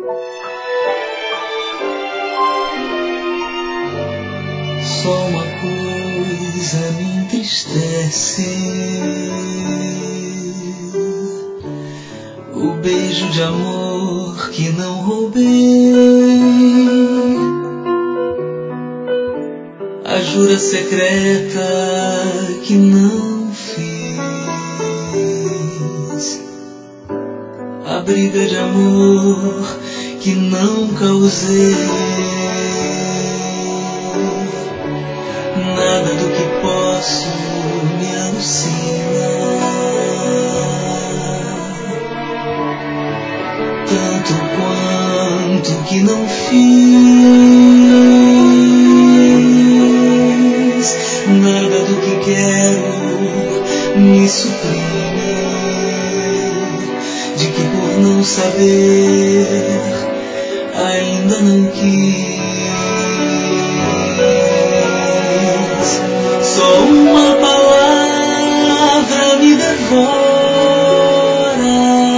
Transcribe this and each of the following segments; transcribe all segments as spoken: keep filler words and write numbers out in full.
Só uma coisa me entristece: o beijo de amor que não roubei, a jura secreta que não fiz, a briga de amor que não causei. Nada do que posso me alucina, tanto quanto que não fiz. Nada do que quero me suprime, de que por não saber ainda não quis. Só uma palavra me devora,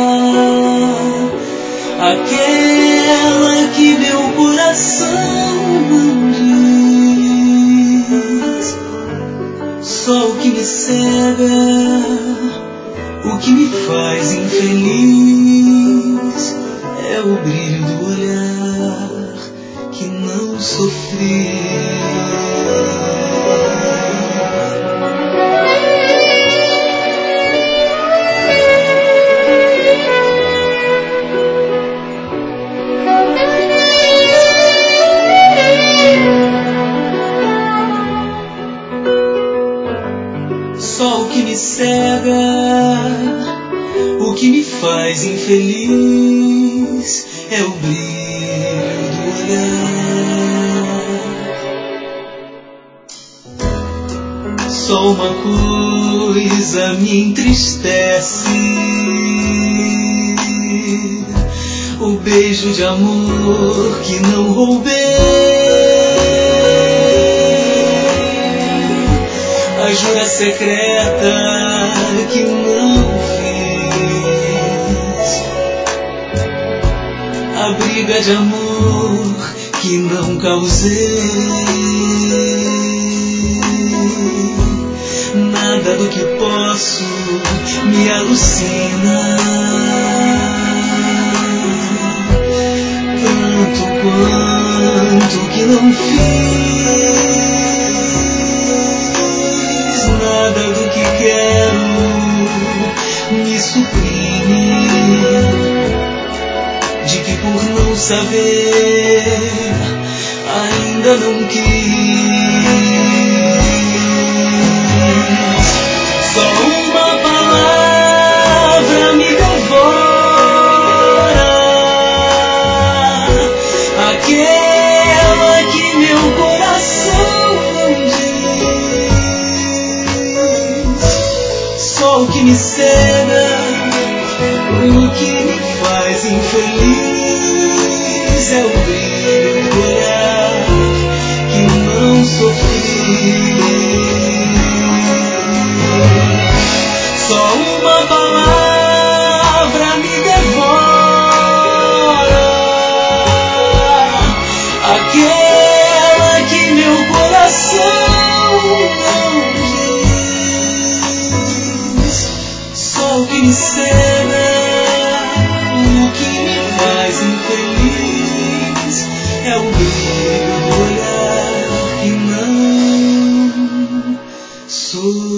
aquela que meu coração não diz. Só o que me cega, o que me faz infeliz, é o brilho do olhar que não sofri. Só o que me cega, o que me faz infeliz, é o brilho do olhar. Só uma coisa me entristece: o beijo de amor que não roubei, a jura secreta que não fiz, a briga de amor que não causei. Nada do que posso me alucina, tanto quanto que não fiz. Nada do que quero me suprime, de que por não saber ainda não quis. Só uma palavra me devora, aquela que meu coração não diz. Só o que me cega, o que me faz infeliz, é o brilho do olhar que não sofri. Só uma palavra me devora, aquela que meu coração não diz. Só o que me cega, o que me faz infeliz, é o brilho do olhar que não sou.